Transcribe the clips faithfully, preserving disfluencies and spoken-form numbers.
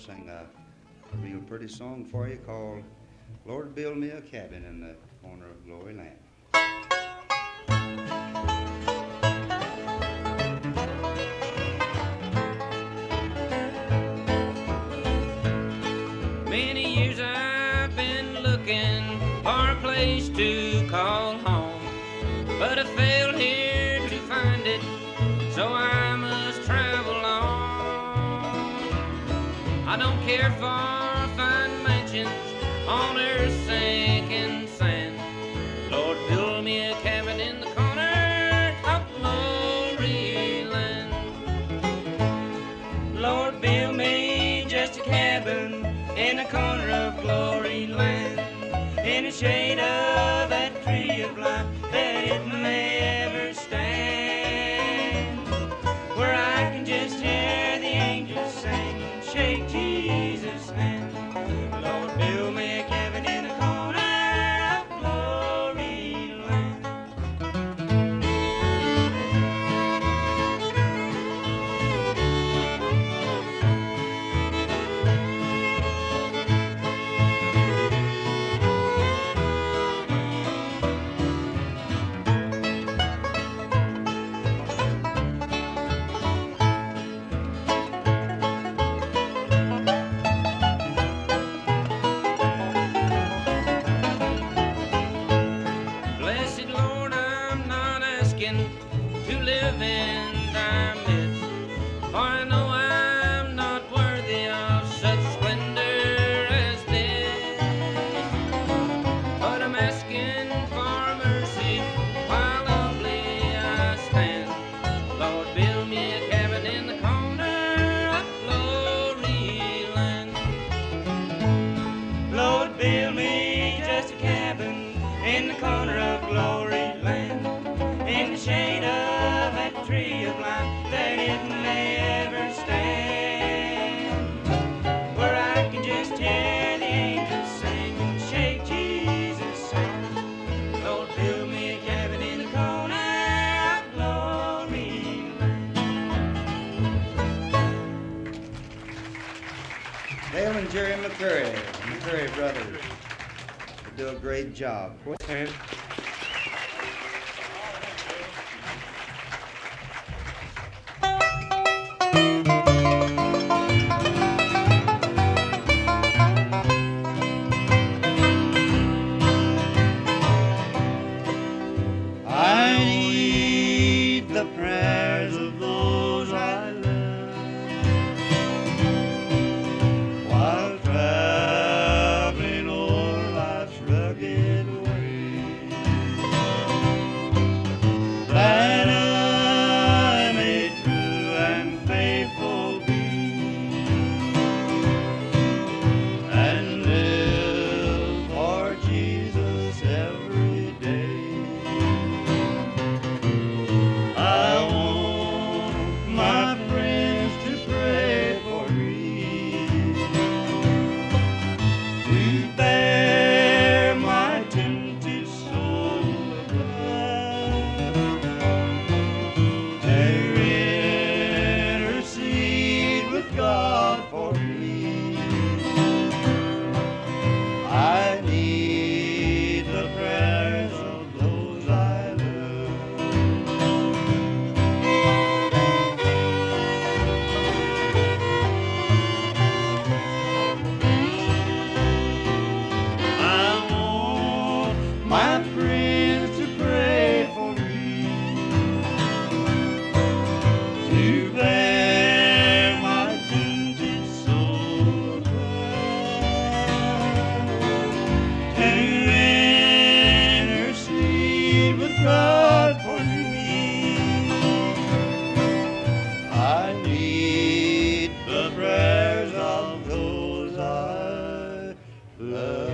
sing a, a real pretty song for you called Lord Build Me a Cabin in the Corner of Glory Land. Many years I've been looking for a place to call home, but I failed here to find it, so I must travel on. I don't care for fine mansions on earth's sinking sand. Lord, build me a cabin in the corner of Glory Land. Lord, build me just a cabin in the corner of Glory Land, in the shade of that tree of life that it may ever stand, where I can just hear the angels sing and shake Jesus' hand. Lord, build me a cabin in the corner of Glory Land. Blessed Lord, I'm not asking to live in thy midst, for I know I'm not worthy of such splendor as this. But I'm asking for mercy while humbly I stand. Lord, build me a cabin in the corner of Glory Land. Lord, build me just a cabin in the corner of Glory Land, in the shade of that tree of life that it may ever stand, where I can just hear the angels sing and shake Jesus' hand. Lord, build me a cabin in the corner of Glory Land. Dale and Jerry McCurry, McCurry brothers, they do a great job. I need the prayers of those I love while traveling o'er life's rugged way, that I may true and faithful be and live for Jesus every day. I want my friends to pray for me, to bear my tempted soul above, to intercede with God for me. I need the prayers of those I love. I want my friends to pray for me, to bear my tainted soul above, to intercede with God for me. I need the prayers of those I love.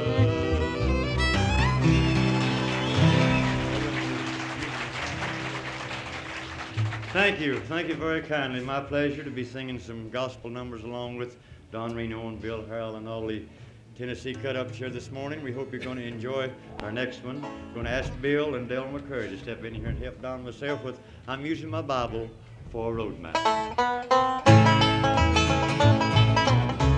Thank you. Thank you very kindly. My pleasure to be singing some gospel numbers along with Don Reno and Bill Harrell and all the Tennessee cut-ups here this morning. We hope you're going to enjoy our next one. We're going to ask Bill and Dale McCurry to step in here and help Don myself with I'm Using My Bible for a Road Map.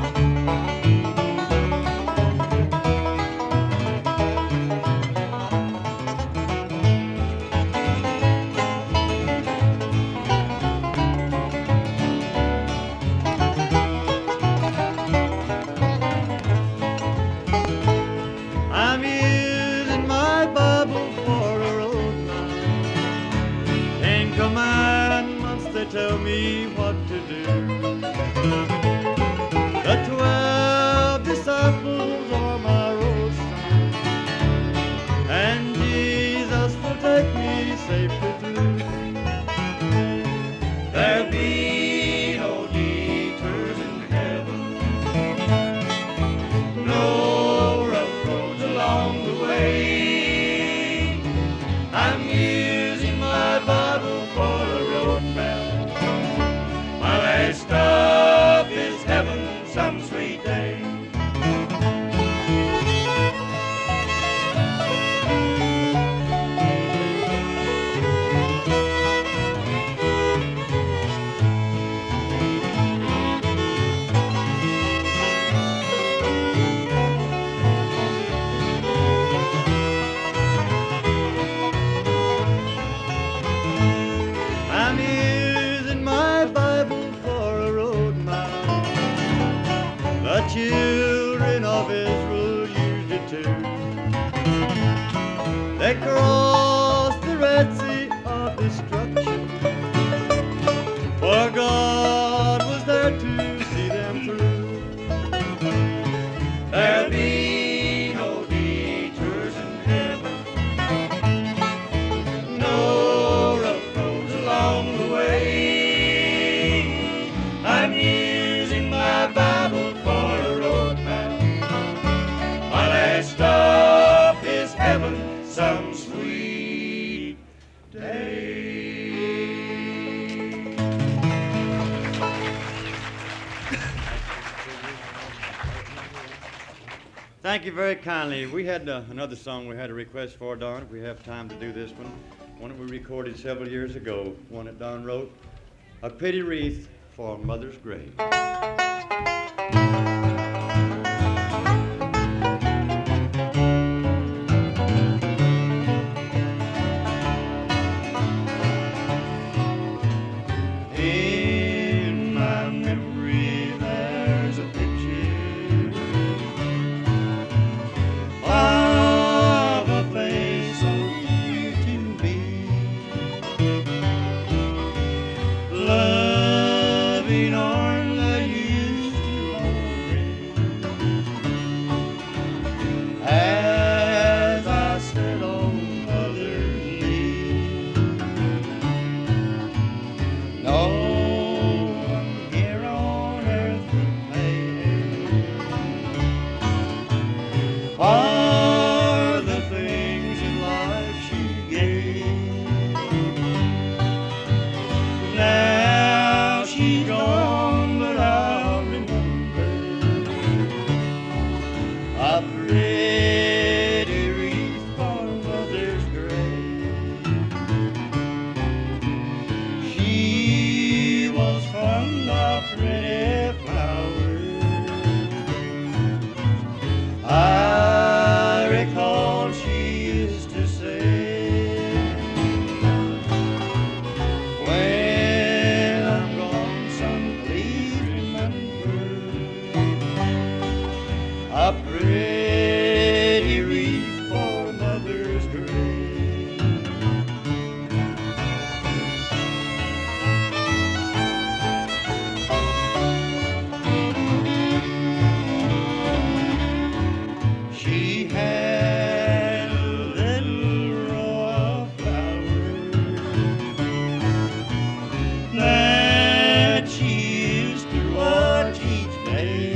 of Israel used it too. They crossed the Red Sea of destruction, for God was there to see them through. There'll be no detours in heaven, no rough roads along the way. I'm using my Bible for a road map. My last stop is heaven some sweet day. Thank you very kindly. We had uh, another song we had a request for, Don, if we have time to do this one. One that we recorded several years ago, one that Don wrote, A Pretty Wreath for Mother's Grave. In my memory there's a picture of a face so dear to me, loving arms that used to hold me as I sat on mother's knee. No one here on earth could pay for the things in life she gave. Now she's gone, but I'll remember a pretty wreath for mother's grave. She was fond of pretty flowers. I recall she used to say, when I'm gone, son, please remember a pretty wreath for mother's grave. She had a little row of flowers that she used to watch each day.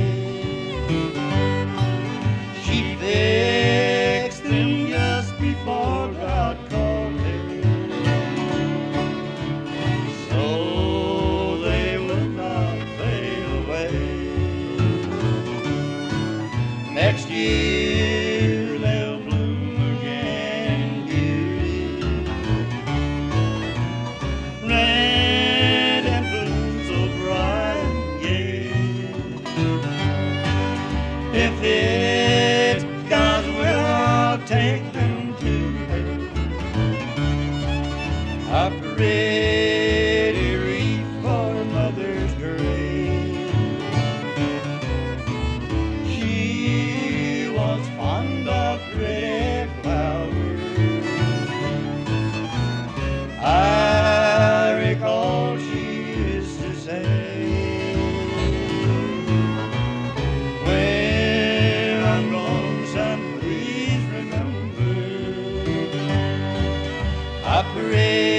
She fixed them just before God called her, so they would not fade away. Next year they'll bloom again, beauty, red and blue, so bright and gay. If it's God's will, I'll take them to heaven, a pretty wreath for mother's grave. She was fond of pretty flowers. I recall she used to say, when I'm gone, son, please remember a pretty